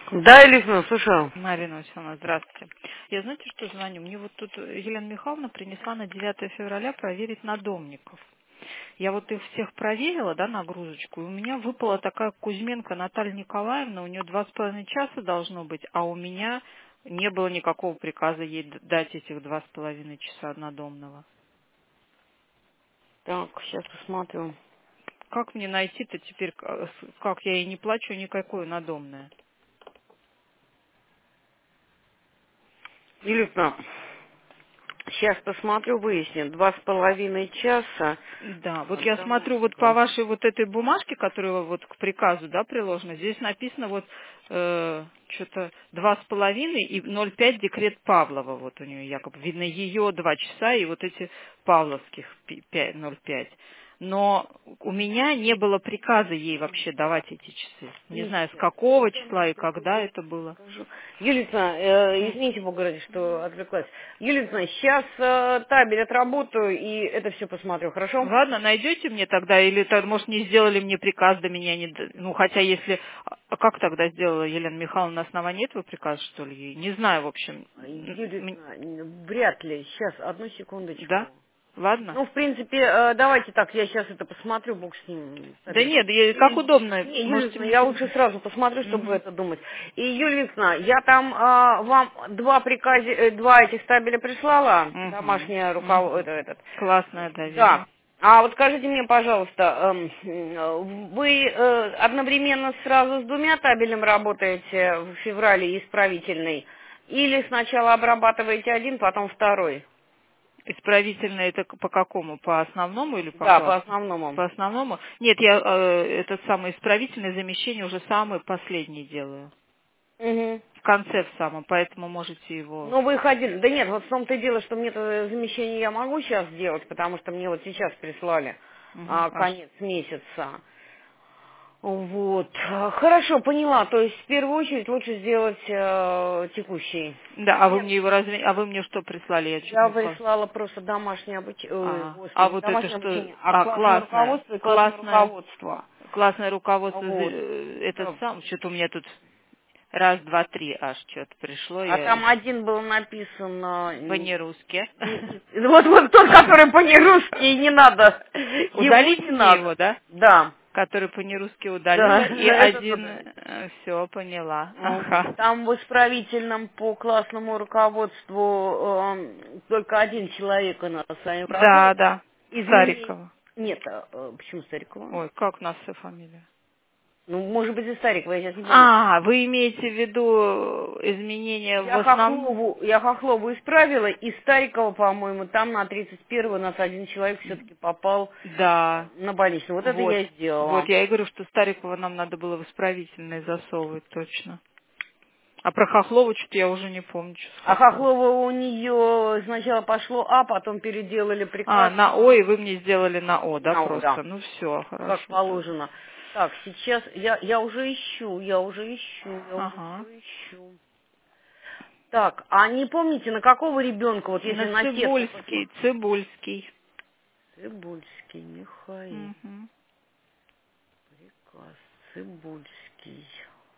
Да, Элиза, слушаю. Марина Васильевна, здравствуйте. Я знаете, что звоню? Мне вот тут Елена Михайловна принесла на 9 февраля проверить надомников. Я вот их всех проверила, да, нагрузочку, и у меня выпала такая Кузьменко Наталья Николаевна, у нее 2,5 часа должно быть, а у меня не было никакого приказа ей дать этих 2,5 часа надомного. Так, сейчас посмотрю. Как мне найти-то теперь, как я ей не плачу никакое надомное? Элиза, сейчас посмотрю, выясню. 2,5 часа. Да, вот я смотрю вот по Домашнего. вашей вот этой бумажке, которая вот к приказу, да, приложена, здесь написано вот что-то 2,5 и 0,5 декрет Павлова, вот у нее якобы, видно ее 2 часа и вот эти павловских 0,5. Но у меня не было приказа ей вообще давать эти часы. Не знаю, с Сейчас. какого числа и когда это было. Юлица, извините, Бога ради, что отвлеклась. Юлица, сейчас табель отработаю и это все посмотрю, хорошо? Ладно, найдете мне тогда, или, может, не сделали мне приказ до меня, ну, хотя если... А как тогда сделала Елена Михайловна, на основании этого приказа, что ли? Не знаю, в общем. Юлица, вряд ли. Сейчас, одну Да? секундочку. Ладно? Ну, в принципе, давайте так, я сейчас это посмотрю, Бог с ним. Да Табель. нет, как И, удобно, не, можете Юлиевна, мне я лучше телефон. сразу посмотрю, чтобы Мгм. это думать. И, Юлиевна, я там вам два этих табеля прислала, Мгм. домашнее руководство, Мгм. этот. Классное Да. доверие. А вот скажите мне, пожалуйста, вы одновременно сразу с двумя табелями работаете в феврале исправительный, или сначала обрабатываете один, потом второй? Исправительное это по какому? По основному или по Да, по классному? основному. По основному? Нет, я этот самый исправительное замещение уже самый последний делаю. Мгм. В конце в самом, поэтому можете его... Ну, вы ходили. Да нет, вот в том-то и дело, что мне-то замещение я могу сейчас сделать, потому что мне вот сейчас прислали Мгм. конец месяца. Вот. Хорошо, поняла. То есть в первую очередь лучше сделать текущий. Да, а вы мне его разве... А вы мне что прислали? Я чуть Я не поняла. прислала просто домашнее обучение, ой, А господи, не вот это домашнее что? обучение, а А, классное классное. руководство и классное Классное. руководство. Классное руководство. Вот. Этот сам. Что-то у меня тут раз, два, три аж что-то пришло. А Я там один был написан по-нерусски. вот тот, который по-нерусски, и не надо. Ему Удалить не мне надо. его, да? Да. Который по-нерусски удалила. Да, И этот один... удалить. Все, поняла. Вот. Ага. Там в исправительном по классному руководству только один человек у нас с вами Да, проходит. да. Изменений Старикова. нет. Почему Старикова? Ой, как у нас все фамилия? Ну, может быть, и Старикова, я сейчас не помню. А, вы имеете в виду изменения в основном? Я Хохлову исправила, и Старикова, по-моему, там на 31-го у нас один человек все-таки попал Да. на больничный. Вот это Вот. я и Вот, сделала. я и говорю, что Старикова нам надо было в исправительное засовывать точно. А про Хохлову что-то я уже не помню, что с А Хохловой. Хохлова у нее сначала пошло потом переделали А, приказ на О, и вы мне сделали на О, да, на О, да. просто? Ну все, Как хорошо тогда. положено. Так, сейчас я уже ищу, я уже Ага. все ищу. Так, а не помните, на какого ребенка, вот если На на сетку Цибульский, посмотреть? Цибульский. Цибульский, Михаил, Мгм. приказ, Цибульский.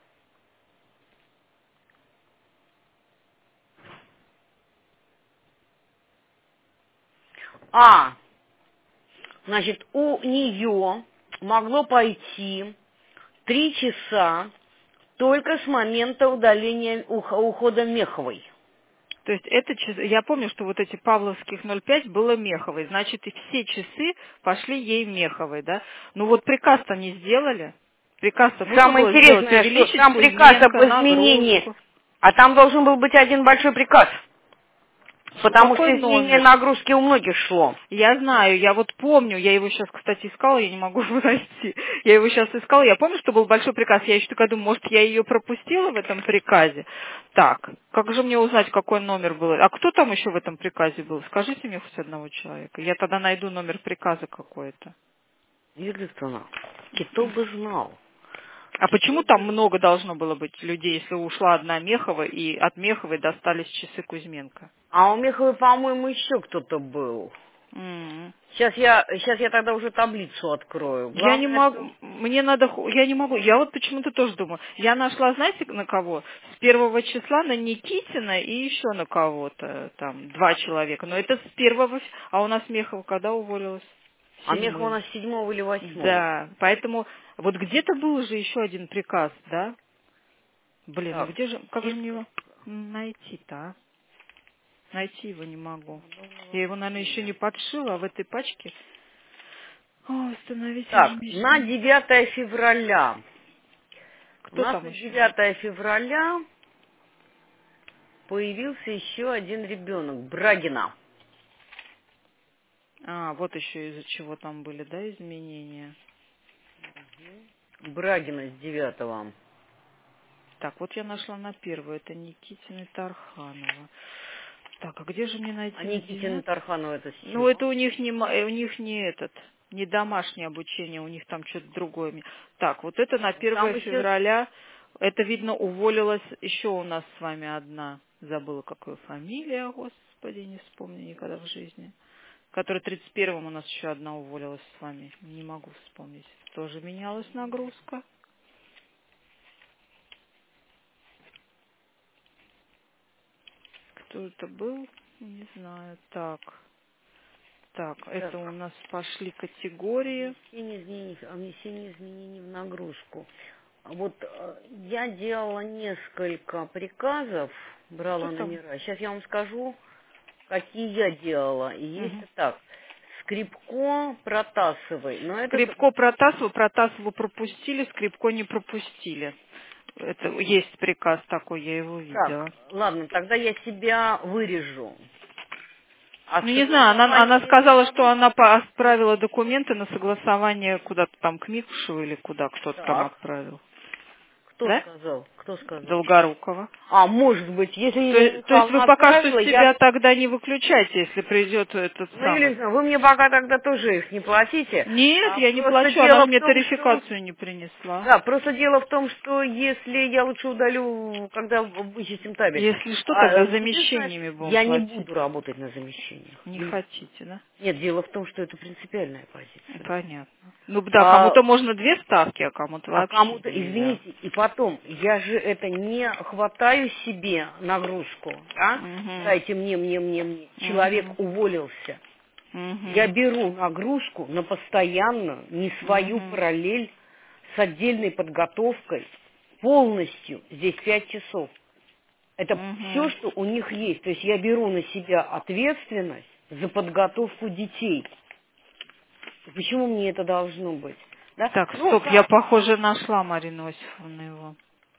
Значит, у нее могло пойти 3 часа только с момента удаления ухода Меховой. То есть это я помню, что вот эти Павловских 0,5 было Меховой, значит и все часы пошли ей Меховой, да? Ну вот приказ-то не сделали. Приказ-то нужно Самое было сделать, интересное, что увеличить там приказ об Кузьменко, изменении, нагрузку. а там должен был быть один большой приказ, потому Какой что изменение номер? нагрузки у многих шло. Я знаю, я вот помню, я его сейчас, кстати, искала, я не могу его найти. Я его сейчас искала, я помню, что был большой приказ, я еще такая думаю, может, я ее пропустила в этом приказе. Так, как же мне узнать, какой номер был? А кто там еще в этом приказе был? Скажите мне хоть одного человека. Я тогда найду номер приказа какой-то. Естественно, кто бы знал. А почему там много должно было быть людей, если ушла одна Мехова, и от Меховой достались часы Кузьменко? А у Михаила, по-моему, еще кто-то был. М. Сейчас я тогда уже таблицу открою. Я не Главное, могу, мне надо, я не могу, я вот почему-то тоже думаю, я нашла, знаете, на кого? С 1 числа на Никитина и еще на кого-то, там, 2 человека, но это с 1, а у нас Мехова когда уволилась? а Мехова у 7. нас 7 или 8. Да, поэтому вот где-то был же еще один приказ, да? Блин, ну Так, где же, как же мне его 7. найти-то, а? Найти его не могу. Думала, Я его, наверное, еще не подшила, а в этой пачке... О, установить Так, на ежемесячный. 9 февраля. У Кто нас там на еще? 9 февраля появился еще один ребенок, Брагина. А, вот еще из-за чего там были, да, изменения. Брагина с 9. Так, вот я нашла на 1, это Никитина и Тарханова. Так, а где же мне А найти на Никитина 9? Тарханова это с Ну, чего? это у них не этот, не домашнее обучение, у них там что-то другое. Так, вот это на Там 1 еще... февраля, это, видно, уволилась еще у нас с вами одна. Забыла, какую фамилия, господи, не вспомню никогда в жизни. Которая 31-м у нас еще одна уволилась с вами. Не могу вспомнить. Тоже менялась нагрузка. Кто это был? Не знаю. Так, Так, это у нас пошли категории. внесение изменений в нагрузку. Вот я делала несколько приказов, Кто брала там? номера. Сейчас я вам скажу, какие я делала. И есть Мгм. так. Скрипко, Протасовой. Но это... Скрипко Протасову пропустили, Скрипко не пропустили. Это есть приказ такой, я его видела. Так, ладно, тогда я себя вырежу. А Ну, не знаю, она согласование сказала, меня... что она отправила документы на согласование куда-то там к Микушеву или куда кто-то там Так, отправил. кто Да? сказал? Кто сказал? Долгорукова. А, может быть, если То, Елена то есть вы Михайловна пока что отправила, я... себя тогда не выключайте, если придет этот Ну, самый. Елена, вы мне пока тогда тоже их не платите. Нет, А я не просто плачу, она дело же в мне том, что... тарификацию не принесла. Да, просто дело в том, что если я лучше удалю, когда вычистим табель. Если что, тогда Единственное, замещениями будем я не платить. буду работать на замещениях. Не хотите, да? Нет, дело в том, что это принципиальная позиция. Понятно. Ну да, А, кому-то можно 2 ставки, а кому-то а вообще кому-то, нельзя. извините, и потом, я же это не хватаю себе нагрузку, да? Угу. Дайте мне. Человек Угу. уволился. Я Угу. беру нагрузку на постоянную, не свою Угу. параллель с отдельной подготовкой. Полностью здесь 5 часов. Это все, Угу. что у них есть. То есть я беру на себя ответственность за подготовку детей. И почему мне это должно быть? Да? Так, Ну, стоп, я, как? похоже, нашла Марину Осиповну его.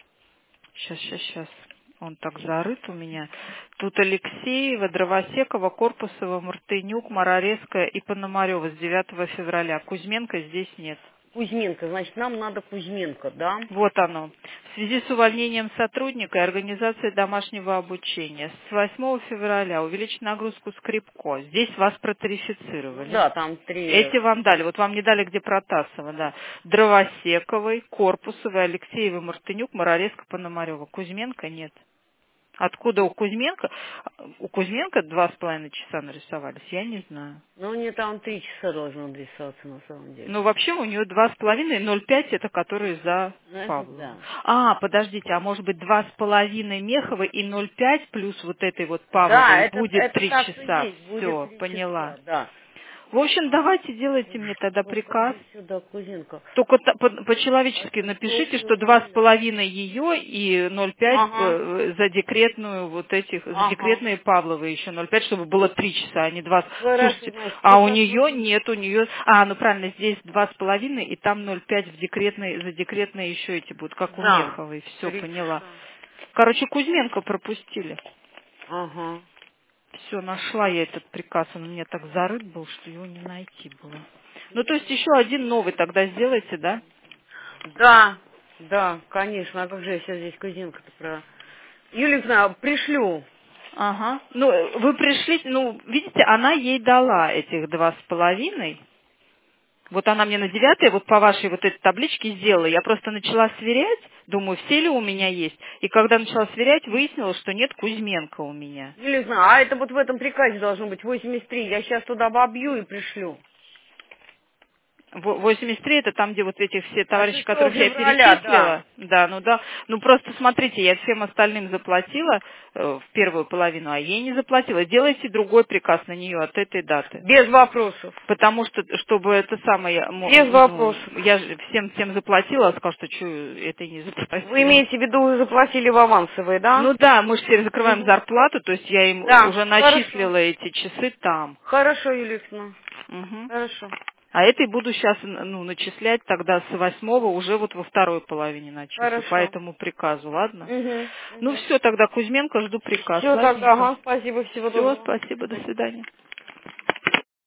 Сейчас. Он так зарыт у меня. Тут Алексеева, Дровосекова, Корпусова, Мартынюк, Марорецкая и Пономарева с 9 февраля. Кузьменко здесь нет. Кузьменко, значит, нам надо Кузьменко, да? Вот оно. В связи с увольнением сотрудника и организацией домашнего обучения с 8 февраля увеличить нагрузку Скрипко. Здесь вас Ну протарифицировали. да, там 3. Эти вам дали. Вот вам не дали, где Протасова, да. Дровосековой, Корпусовой, Алексеевой, Мартынюк, Марорецка, Пономарева. Кузьменко нет. Откуда у Кузьменко? У Кузьменко 2,5 часа нарисовались, я не знаю. Ну, мне там 3 часа должно нарисоваться на самом деле. Ну, вообще у нее 2,5 и 0,5 это которые за Ну, это Павлову. да. А, подождите, а может быть 2,5 Меховой и 0,5 плюс вот этой вот Да, Павловой будет это 3 так и часа. есть, будет Все, 3 поняла. часа, да. В общем, давайте делайте мне тогда приказ. Ходи сюда, Кузенко. Только по-человечески Это кто напишите, что уволил? 2,5 ее и 0,5 Ага, за декретную вот этих, за ага. декретные Павловы еще 0,5, чтобы было 3 часа, а не 2. Хорошо, Слушайте, значит, а вот у так нее вот. нет, у нее, ну правильно, здесь 2,5 и там 0,5 в декретной, за декретные еще эти будут, как у Да, Меховой. Все, 3 поняла. часа. Короче, Кузьменко пропустили. Ага. Все, нашла я этот приказ, он у меня так зарыт был, что его не найти было. Ну, то есть еще один новый тогда сделайте, да? Да, да, конечно. А как же я сейчас здесь Кузенко-то про... Юлия, пришлю. Ага. Ну, вы пришли, ну, видите, она ей дала этих 2,5. Вот она мне на 9 вот по вашей вот этой табличке сделала. Я просто начала сверять, думаю, все ли у меня есть. И когда начала сверять, выяснилось, что нет Кузьменко у меня. Не знаю, а это вот в этом приказе должно быть 83. Я сейчас туда вобью и пришлю. 83 это там, где вот эти все А товарищи, 6 которых я февраля, перечислила. Да. Ну просто смотрите, я всем остальным заплатила в первую половину, а ей не заплатила. Делайте другой приказ на нее от этой даты. Без вопросов. Потому что, чтобы это самое, Без вопросов. я же всем заплатила, а сказала, что это не заплатила. Вы имеете в виду, вы заплатили в авансовые, да? Ну да, мы же теперь закрываем Мгм. зарплату, то есть я им Да, уже хорошо. начислила эти часы там. Хорошо, Юлия Ильинична. Мгм. Хорошо. А этой буду сейчас начислять тогда с 8 уже вот во второй половине начислю, по Хорошо. этому приказу, ладно? Угу. Ну Угу. все, тогда Кузьменко, жду приказ, Все тогда, ладненько. ага, спасибо, всего Все, доброго. спасибо, до свидания.